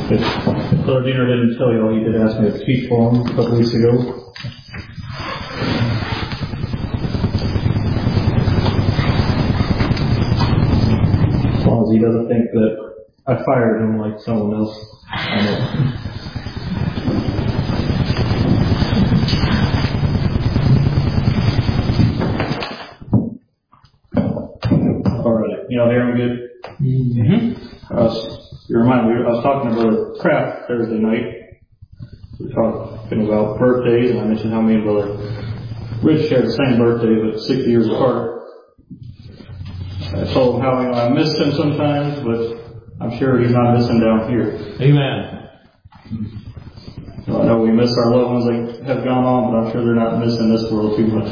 If Brother Diener didn't tell you all, he did ask me to teach for him a couple weeks ago. As long as he doesn't think that I fired him like someone else. I know. Alright, you all hear me good? Mm-hmm. You remind me, I was talking to Brother Kraft Thursday night. We were talking about birthdays, and I mentioned how me and Brother Rich shared the same birthday, but 6 years apart. I told him how I miss him sometimes, but I'm sure he's not missing down here. Amen. So I know we miss our loved ones that have gone on, but I'm sure they're not missing this world too much.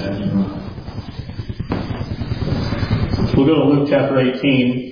We'll go to Luke chapter 18.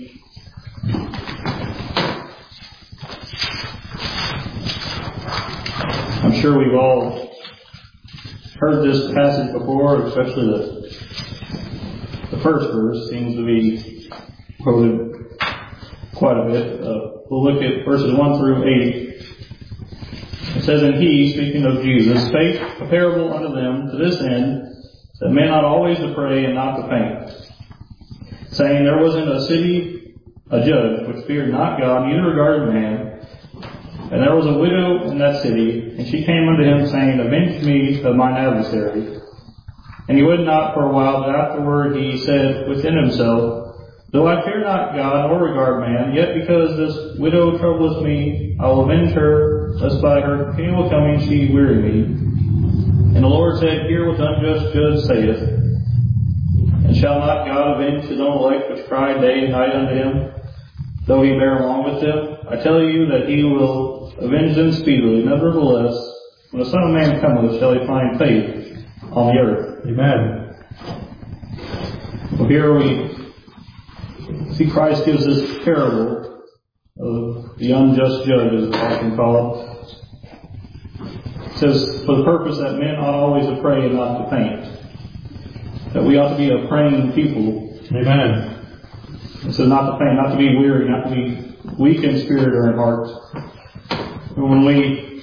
I'm sure we've all heard this passage before, especially the first verse seems to be quoted quite a bit. We'll look at verses 1 through 8. It says, "And he," speaking of Jesus, "spake a parable unto them to this end, that men ought always to pray and not to faint, saying, There was in a city a judge which feared not God, neither regarded man. And there was a widow in that city, and she came unto him, saying, Avenge me of mine adversary. And he would not for a while, but afterward he said within himself, Though I fear not God, nor regard man, yet because this widow troubleth me, I will avenge her, lest by her continual coming she weary me. And the Lord said, Hear what the unjust judge saith. And shall not God avenge his own elect, which cry day and night unto him, though he bear along with them? I tell you that he will avenge them speedily. Nevertheless, when the Son of Man cometh, shall he find faith on the earth." Amen. Well, here we see Christ gives this parable of the unjust judge, as I can call it. It says, for the purpose that men ought always to pray and not to faint. That we ought to be a praying people. Amen. It says not to faint, not to be weary, not to be weak in spirit or in heart. And when we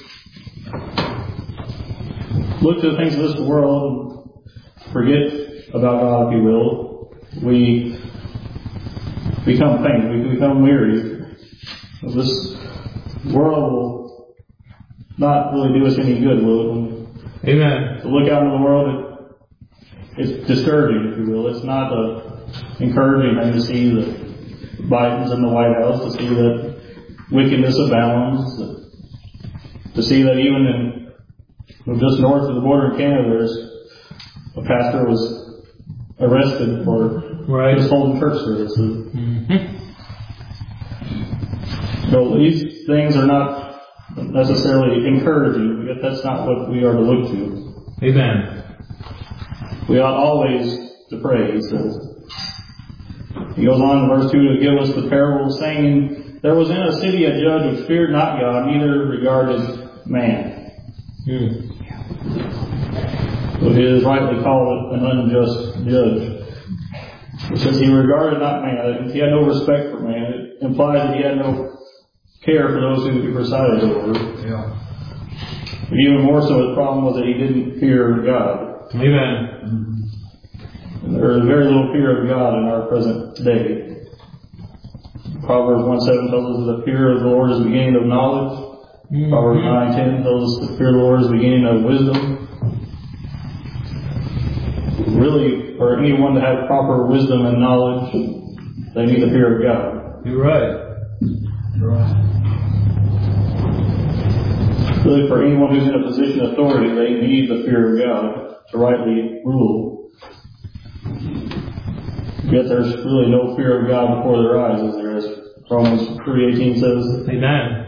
look to the things of this world and forget about God, if you will, we become faint, we become weary. This world will not really do us any good, will it? Amen. To look out into the world, it's discouraging, if you will. It's not encouraging thing to see the Bidens in the White House, to see that wickedness abounds, to see that even in just north of the border of Canada, there's a pastor was arrested for just holding church services. Mm-hmm. So these things are not necessarily encouraging, but that's not what we are to look to. Amen. We ought always to pray, he says. He goes on in verse 2 to give us the parable, saying, There was in a city a judge which feared not God, neither regarded man. So he is rightly called an unjust judge. It says he regarded not man. He had no respect for man. It implies that he had no care for those who he presided over. Yeah. But even more so, his problem was that he didn't fear God. Amen. And there is very little fear of God in our present day. Proverbs 1:7 tells us that the fear of the Lord is the beginning of knowledge. Mm-hmm. Proverbs 9:10 tells us the fear of the Lord is the beginning of wisdom. Really, for anyone to have proper wisdom and knowledge, they need the fear of God. You're right. You're right. Really, for anyone who's in a position of authority, they need the fear of God to rightly rule. Yet there's really no fear of God before their eyes, as there is. Romans 3:18 says. Amen.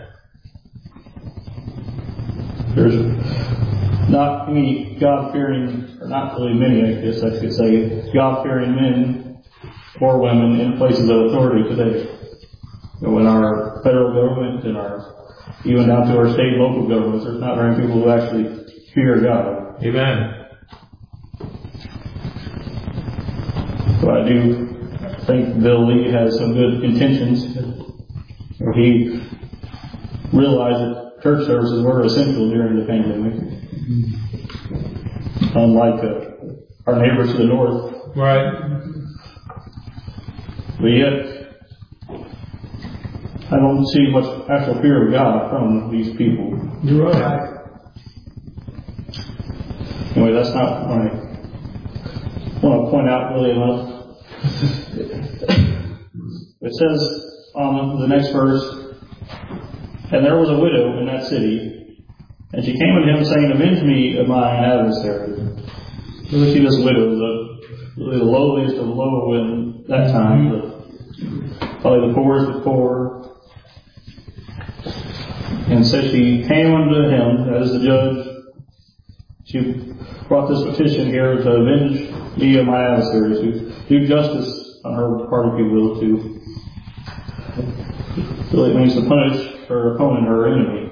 There's not any God-fearing, or not really many, I guess I could say, God-fearing men or women in places of authority today. In our federal government and even down to our state and local governments, there's not very many people who actually fear God. Amen. So I do think Bill Lee has some good intentions. He realized that church services were essential during the pandemic. Unlike our neighbors to the north. Right. But yet, I don't see much actual fear of God from these people. You're right. Anyway, that's not what I want to point out really enough. It says on the next verse, and there was a widow in that city, and she came unto him saying, avenge me of mine adversary. You see this widow, the lowliest of the low in that time, probably the poorest of poor. And so she came unto him as the judge. She brought this petition here to avenge me of my adversaries, to do justice on her part, if you will, to really it means to punish her opponent, her enemy.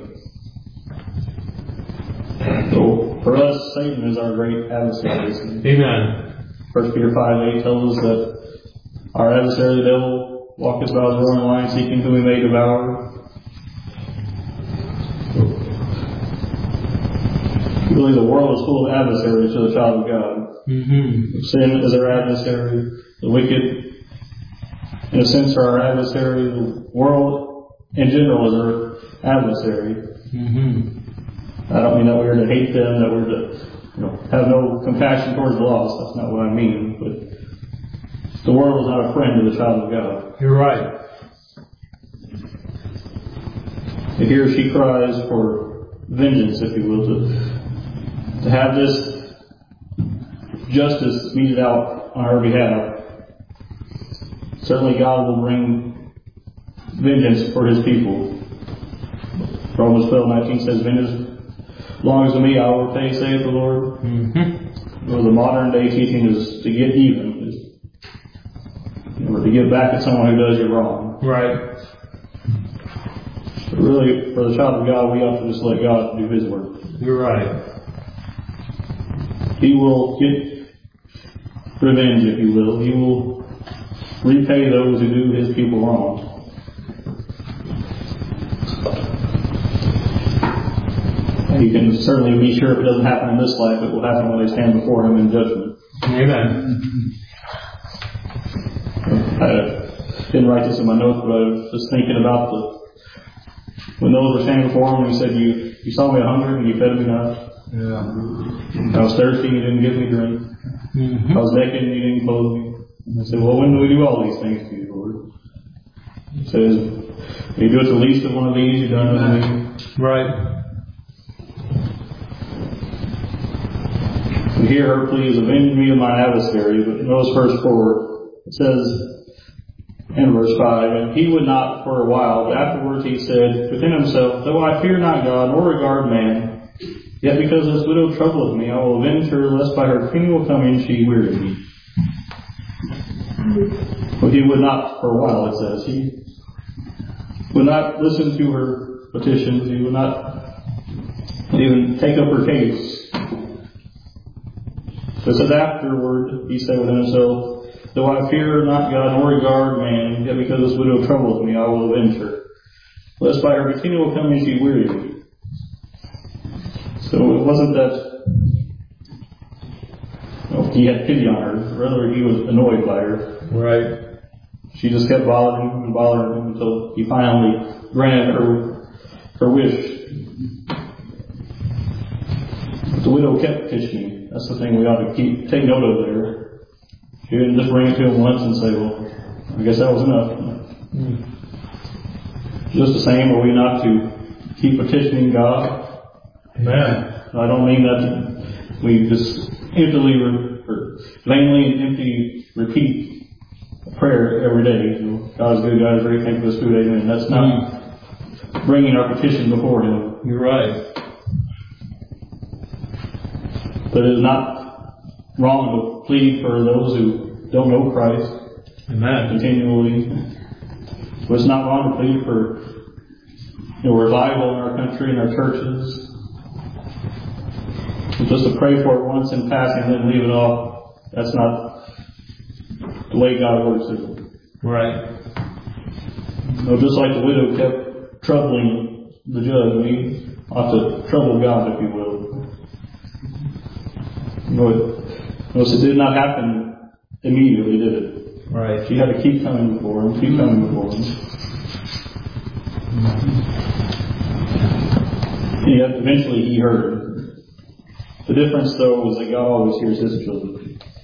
So for us, Satan is our great adversary. Amen. 1 Peter 5:8 tells us that our adversary, the devil, walketh about as a roaring lion, seeking whom he may devour. Really, the world is full of adversaries to the child of God. Sin is our adversary. The wicked, in a sense, are our adversary. The world, in general, is our adversary. I don't mean that we're to hate them, that we're to have no compassion towards the lost. That's not what I mean. But the world is not a friend to the child of God. You're right. And here she cries for vengeance, if you will, to have this justice meted out on her behalf. Certainly God will bring vengeance for his people. Romans 12:19 says, vengeance belongs to me, I will repay, saith the Lord. Well, the modern day teaching is to get even, or to get back at someone who does you wrong. Right. But really, for the child of God, we have to just let God do his work. You're right. He will get revenge, if you will. He will repay those who do his people wrong. And you can certainly be sure if it doesn't happen in this life, it will happen when they stand before him in judgment. Amen. I didn't write this in my notes, but I was just thinking about when those were standing before him, he said, you saw me hungry and you fed me not. Yeah. I was thirsty and you didn't give me drink. I was naked and you didn't clothe me. And I said, well, when do we do all these things to you, Lord? He says, when you do it to the least of one of these, you've done it to me. Right. And here her plea is, avenge me of my adversary. But notice verse 4. It says in verse 5, and he would not for a while, but afterwards he said within himself, though I fear not God nor regard man, yet because this widow troubleth me, I will avenge her, lest by her continual coming she weary me. But he would not for a while, it says. He would not listen to her petitions. He would not even take up her case. It says afterward, he said within himself, though I fear not God nor regard man, yet because this widow troubleth me, I will avenge her, lest by her continual coming she weary me. So it wasn't that he had pity on her, rather he was annoyed by her. Right. She just kept bothering him and bothering him until he finally granted her wish. But the widow kept petitioning. That's the thing we ought to take note of there. She didn't just bring it to him once and say, well, I guess that was enough. Just the same, are we not to keep petitioning God? Amen. I don't mean that we just emptily or vainly and empty repeat a prayer every day. God is good, God is great, thank you for this food, amen. That's not bringing our petition before him. You're right. But it is not wrong to plead for those who don't know Christ. Amen. Continually. But it's not wrong to plead for revival in our country and our churches. Just to pray for it once in passing and then leave it off, that's not the way God works, is it? Right. Just like the widow kept troubling the judge. We ought to trouble God, if you will. Notice it did not happen immediately, did it? Right. She had to keep coming before him, keep coming before him. And yet, eventually he heard her. The difference, though, is that God always hears his children.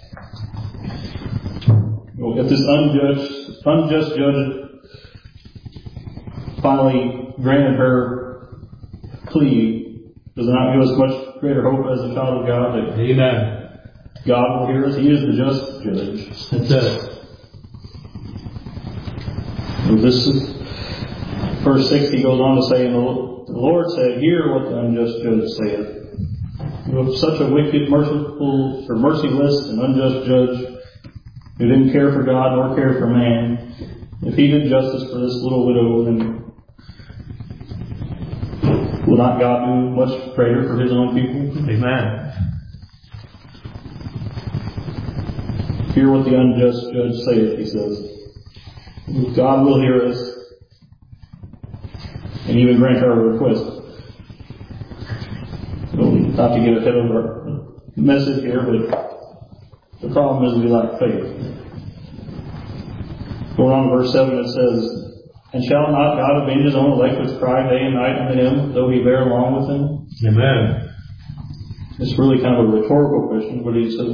If this unjust judge finally granted her plea, does it not give us much greater hope as a child of God that Amen. God will hear us? He is the just judge. That's it. This is verse 6. He goes on to say, "And the Lord said, Hear what the unjust judge saith. With such a wicked, merciless, and unjust judge, who didn't care for God nor care for man, if he did justice for this little widow, then will not God do much greater for his own people?" Amen. Hear what the unjust judge saith, he says. God will hear us and even grant our request. Not to get ahead of our message here, but the problem is we lack faith. Going on to verse 7, it says, "And shall not God avenge his own elect which cry day and night unto him, though he bear along with him?" Amen. It's really kind of a rhetorical question, but he says,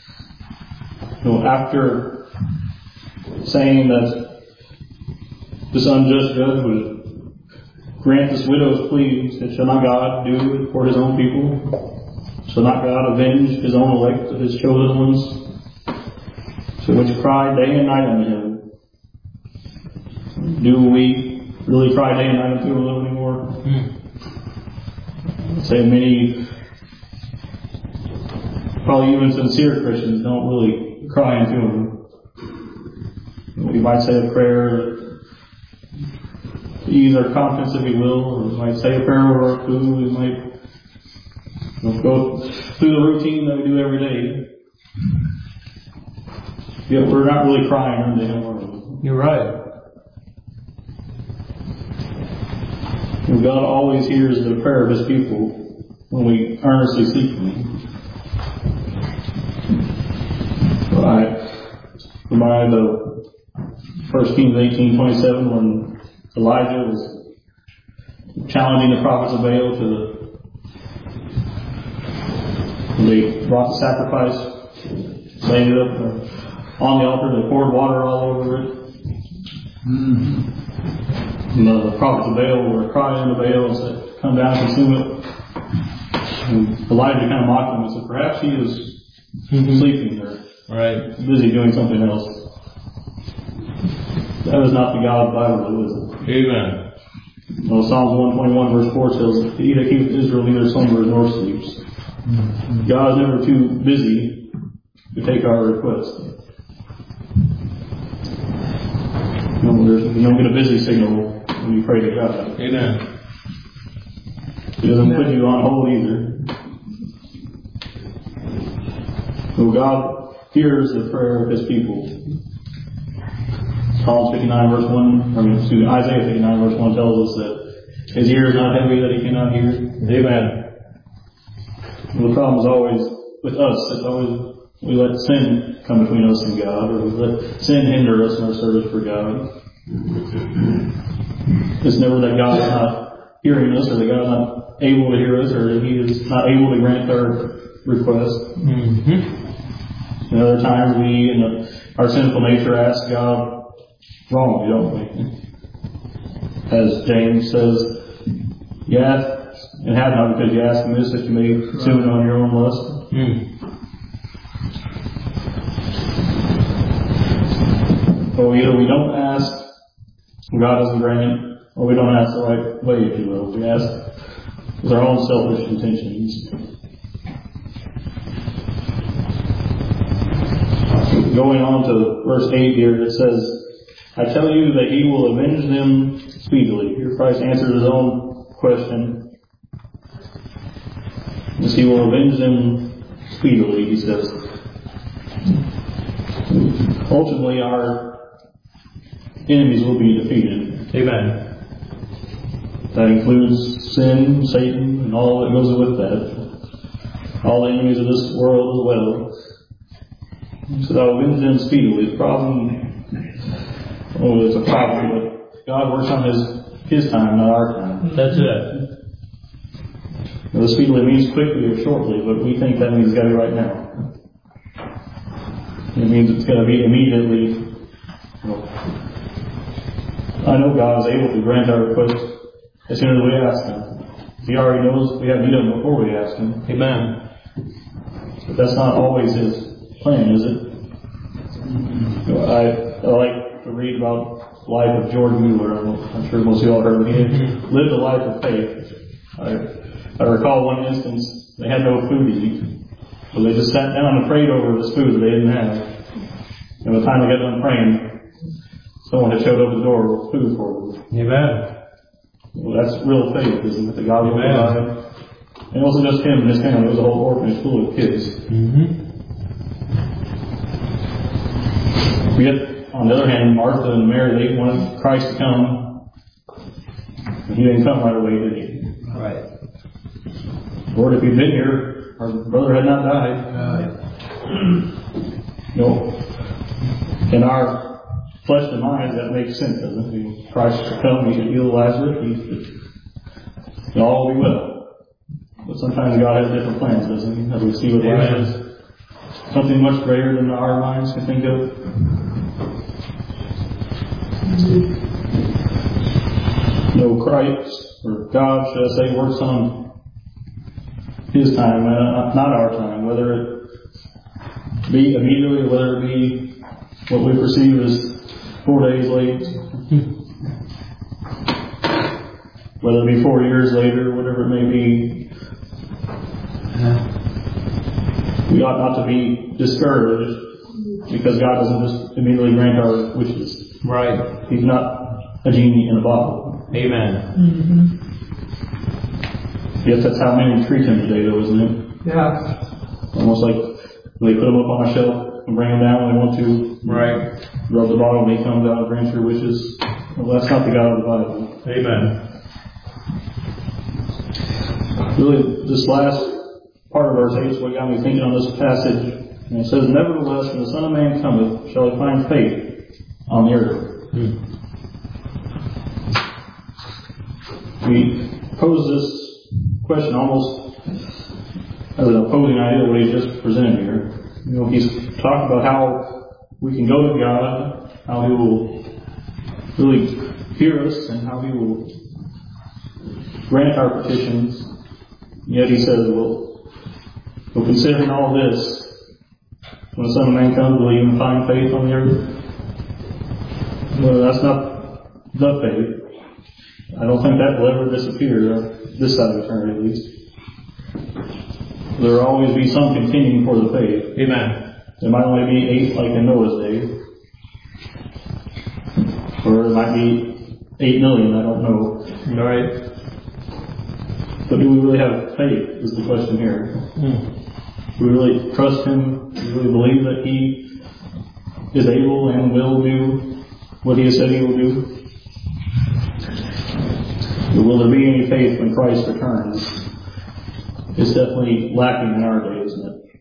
after saying that this unjust judge would grant this widow's plea, that shall not God do for his own people? Shall not God avenge his own elect, his chosen ones, so which cry day and night unto him? Do we really cry day and night unto him a little anymore? I'd say many, probably even sincere Christians, don't really cry unto him. We might say a prayer to ease our conscience, if you will, or we might say a prayer over our food. We might go through the routine that we do every day. Yet we're not really crying unto him, are we? You're right. And God always hears the prayer of his people when we earnestly seek him. I remind of 1 Kings 18:27 when Elijah was challenging the prophets of Baal when they brought the sacrifice, laid it up on the altar, they poured water all over it. And the prophets of Baal were crying to Baal and said, "Come down and consume it." And Elijah kind of mocked him and said, "Perhaps he is sleeping or busy doing something else." That is not the God of the Bible, is it? Amen. Well, Psalms 121 verse 4 says, "He that keepeth Israel neither slumbers nor sleeps." God is never too busy to take our request. You don't get a busy signal when you pray to God. Amen. He doesn't put you on hold either. So God hears the prayer of his people. Isaiah 59 verse 1 tells us that his ear is not heavy that he cannot hear. Amen. Well, the problem is always with us. It's always we let sin come between us and God, or we let sin hinder us in our service for God. It's never that God is not hearing us, or that God is not able to hear us, or that he is not able to grant our request. And other times we, in our sinful nature, ask God wrongly, don't we? As James says, "You ask and have not because you ask amiss, that you may consume it on your own lust." Or either we don't ask, God doesn't grant it, or we don't ask the right way, if you will. We ask with our own selfish intentions. Going on to verse 8 here, it says, "I tell you that he will avenge them speedily." Here Christ answers his own question. Yes, he will avenge them speedily, he says. Ultimately, our enemies will be defeated. Amen. That includes sin, Satan, and all that goes with that. All the enemies of this world as well. So that will avenge them speedily. The problem, it's a problem, but God works on His time, not our time. That's it. Now, the speedily means quickly or shortly, but we think that means it's got to be right now. It means it's got to be immediately. I know God is able to grant our request as soon as we ask Him. He already knows we have need of Him before we ask Him. Amen. But that's not always His plan, is it? I like to read about the life of George Mueller. I'm sure most of you all heard of him. He lived a life of faith. I recall one instance, they had no food to eat. So they just sat down and prayed over this food that they didn't have. And by the time they got done praying, someone had showed up at the door with food for them. Amen. Well, that's real faith, isn't it? That God will provide. And it wasn't just him and his family, it was a whole orphanage full of kids. Yet, on the other hand, Martha and Mary, they wanted Christ to come. And He didn't come right away, did He? Right. Lord, if You'd been here, our brother had not died. No. In our flesh and mind, that makes sense, doesn't it? Christ should come, He should heal Lazarus, and all will be well. But sometimes God has different plans, doesn't He? As we see with Lazarus, something much greater than our minds can think of. No, Christ, or God, should I say, works on His time, not our time, whether it be immediately, or whether it be what we perceive as 4 days late, whether it be 4 years later, whatever it may be. We ought not to be discouraged because God doesn't just immediately grant our wishes. Right. He's not a genie in a bottle. Amen. Yes, that's how many treat Him today, though, isn't it? Yeah. Almost like they put Him up on a shelf and bring Him down when they want to. Right. Rub the bottle and He comes out and grants your wishes. Well, that's not the God of the Bible. Amen. Really, this last part of verse 8 is what got me thinking on this passage. And it says, "Nevertheless, when the Son of Man cometh, shall He find faith on the earth?" We pose this question almost as an opposing idea to what He's just presented here. He's talked about how we can go to God, how He will really hear us, and how He will grant our petitions. Yet He says, well, considering all this, when the Son of Man comes, will He even find faith on the earth? Well, that's not the faith. I don't think that will ever disappear, this side of eternity at least. There will always be some continuing for the faith. Amen. There might only be 8 like in Noah's day. Or there might be 8 million, I don't know. Right. But do we really have faith, is the question here. Do we really trust Him? Do we really believe that He is able and will do what He has said He will do? Or will there be any faith when Christ returns? It's definitely lacking in our day, isn't it?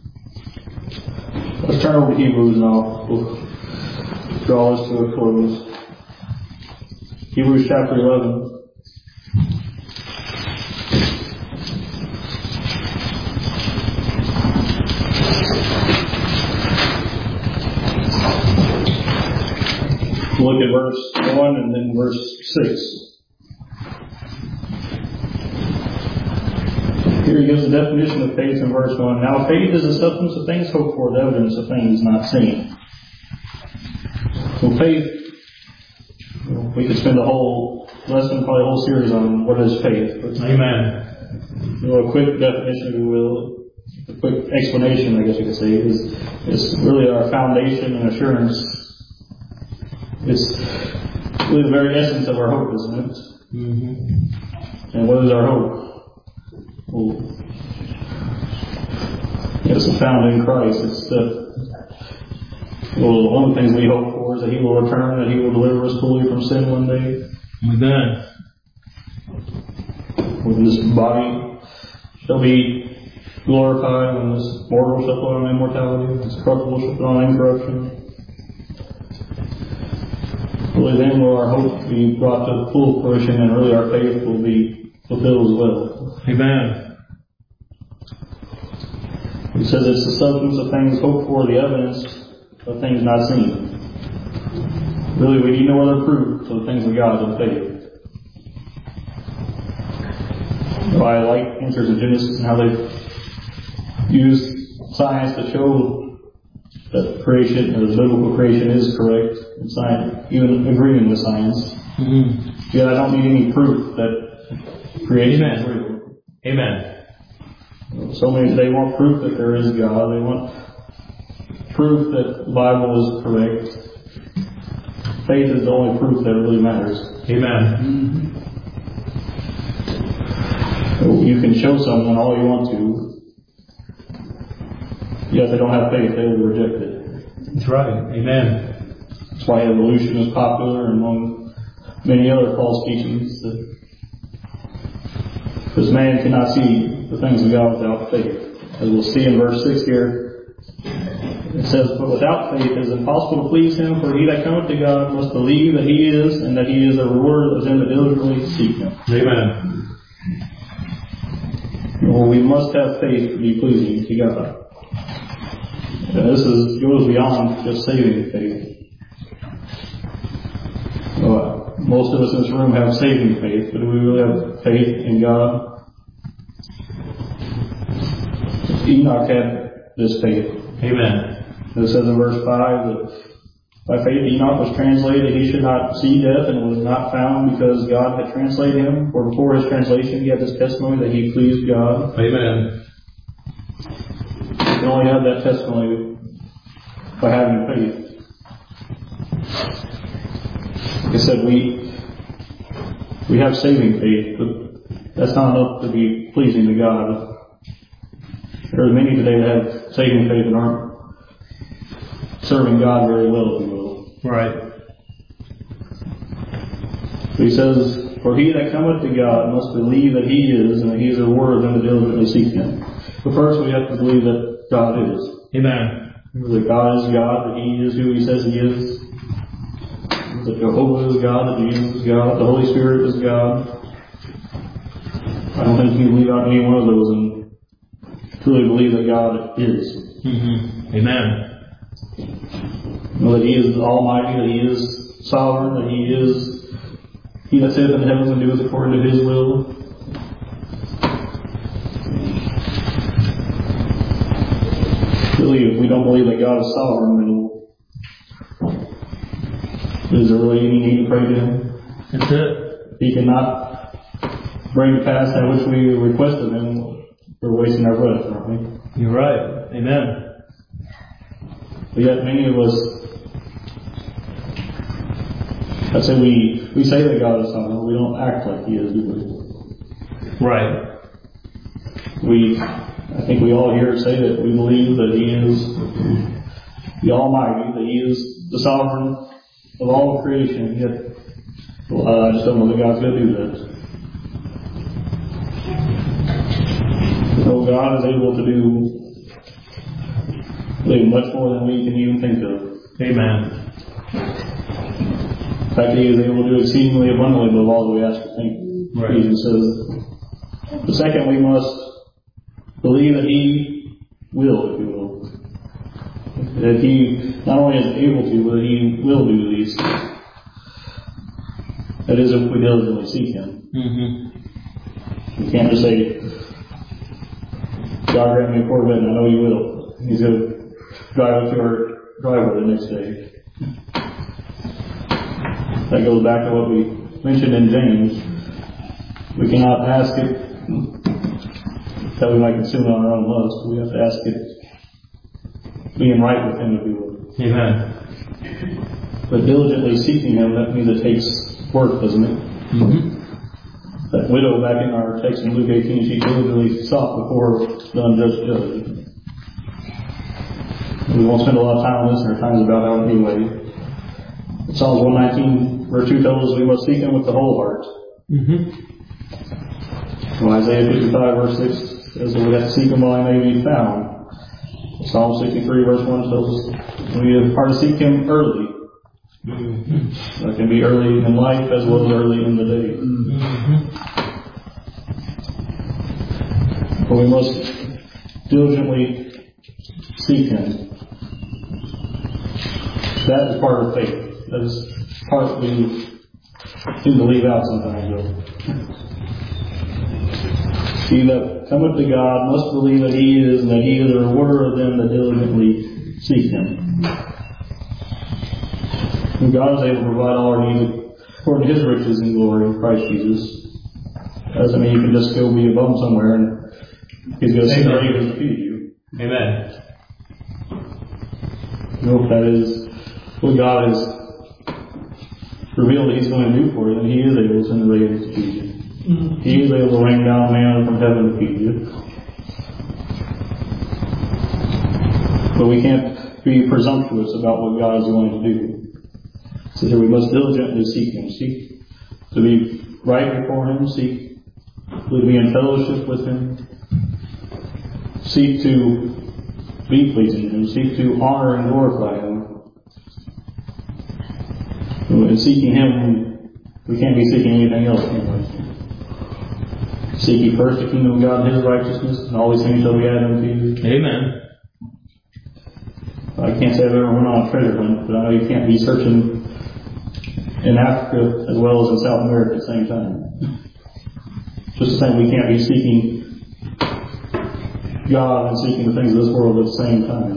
Let's turn over to Hebrews now. We'll draw this to a close. Hebrews chapter 11. We'll look at verse 1 and then verse 6. Here he gives the definition of faith in verse 1. Now faith is the substance of things hoped for, the evidence of things not seen. So faith, we could spend a whole lesson, probably a whole series on what is faith. But, Amen. A quick definition, if you will, a quick explanation, I guess you could say, is really our foundation and assurance. It's really the very essence of our hope, isn't it? Mm-hmm. And what is our hope? Well, it's found in Christ. It's one of the things we hope for is that He will return, that He will deliver us fully from sin one day. Amen. When this body shall be glorified, when this mortal shall put on immortality, this corruptible shall put on incorruption. Really then will our hope be brought to full fruition, and really our faith will be fulfilled as well. Amen. He says it's the substance of things hoped for, the evidence of things not seen. Really, we need no other proof of the things of God than faith. I like answers in Genesis and how they use science to show that creation, or the biblical creation, is correct, and science, even agreeing with science. Mm-hmm. Yet I don't need any proof that creation is real. Amen. So many today want proof that there is God. They want proof that the Bible is correct. Faith is the only proof that really matters. Amen. You can show someone all you want to, yet if they don't have faith, they will reject it. That's right. Amen. That's why evolution is popular and among many other false teachings. Because man cannot see the things of God without faith. As we'll see in verse 6 here, it says, "But without faith it is impossible to please Him, for he that cometh to God must believe that He is, and that He is a rewarder of them that diligently seek Him." Amen. Well, we must have faith to be pleasing to God. And this goes beyond just saving faith. Most of us in this room have saving faith, but do we really have faith in God? Enoch had this faith. Amen. It says in verse 5 that by faith Enoch was translated that he should not see death, and was not found because God had translated him. For before his translation he had this testimony that he pleased God. Amen. You can only have that testimony by having faith. Like I said, we have saving faith, but that's not enough to be pleasing to God. There are many today that have saving faith and aren't serving God very well, if you will. Right. So he says, "For he that cometh to God must believe that He is, and that He is a rewarder of them that diligently seek Him." But first we have to believe that God is. Amen. That God is God, that He is who He says He is. That Jehovah is God, that Jesus is God, the Holy Spirit is God. I don't think you can leave out any one of those and truly believe that God is. Mm-hmm. Amen. Know that He is Almighty, that He is sovereign, that He is He that sitteth in the heavens and doeth according to His will. Really, if we don't believe that God is sovereign, then is there really any need to pray to Him? That's it. He cannot bring to pass that which we request of Him. We're wasting our breath, aren't we? You're right. Amen. But yet many of us, I'd say we say that God is sovereign, we don't act like He is, do we? Right. I think we all here say that we believe that He is the Almighty, that He is the sovereign of all of creation, yet I just don't know that God's going to do that. So God is able to do much more than we can even think of. Amen. In fact, He is able to do exceedingly abundantly above all that we ask or think. Right. Jesus says. The second, we must believe that He will, if you will. That He not only is able to, but that He will do these things. That is, if we diligently seek Him. Mm-hmm. You can't just say, "God grant me a Corvette, and I know You will." He's going to drive up to our driveway the next day. That goes back to what we mentioned in James. We cannot ask it that we might consume it on our own lust. We have to ask it being right with Him, if you will. Amen. But diligently seeking Him, that means it takes work, doesn't it? Mm-hmm. That widow back in our text in Luke 18, she diligently sought before the unjust judge. We won't spend a lot of time on this, and our time is about out anyway. Psalms 119, verse 2 tells us we must seek Him with the whole heart. Mm-hmm. Well, Isaiah 55 verse 6 says that we have to seek him while he may be found. Psalm 63 verse 1 tells us we are to seek him early. That can be early in life as well as early in the day. But we must diligently seek him. That is part of faith. That is part we seem to leave out sometimes, though. He that cometh to God must believe that he is, and that he is a rewarder of them that diligently seek him. And God is able to provide all our needs according to his riches and glory in Christ Jesus. That doesn't mean you can just go be a bum somewhere and he's going to sit there and feed you. Amen. No, if that is what God has revealed that he's going to do for you, then he is able to send the ravens to feed you. He is able to rain down manna from heaven to feed you. But we can't be presumptuous about what God is going to do. So that we must diligently seek him. Seek to be right before him. Seek to be in fellowship with him. Seek to be pleasing to him. Seek to honor and glorify him. In seeking him, we can't be seeking anything else, can we? Seek ye first the kingdom of God and his righteousness, and all these things shall be added unto you. Amen. I can't say I've ever went on a treasure hunt, but I know you can't be searching in Africa as well as in South America at the same time. Just the same, we can't be seeking God and seeking the things of this world at the same time.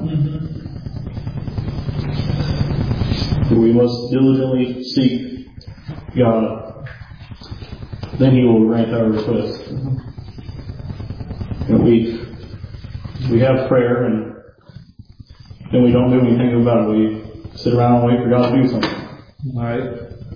But we must diligently seek God. Then he will grant our request. And we have prayer, and then we don't do anything about it. We sit around and wait for God to do something. All right.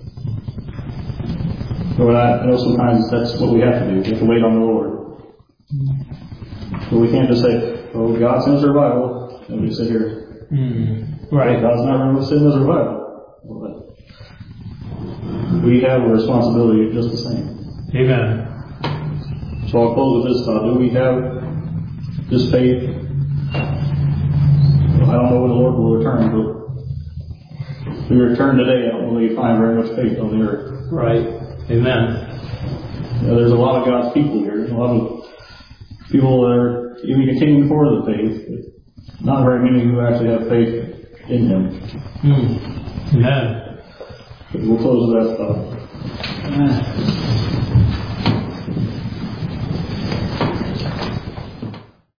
But I know sometimes that's what we have to do. We have to wait on the Lord. But we can't just say, "Oh, God sends revival," and we sit here. Right. God's not going to send us revival. We have a responsibility just the same. Amen. So I'll close with this thought. Do we have this faith? Well, I don't know when the Lord will return, but if we return today, I don't really find very much faith on the earth. Right. Amen. There's a lot of God's people here. A lot of people that are even continuing for the faith, but not very many who actually have faith in him. Amen. But we'll close with that thought.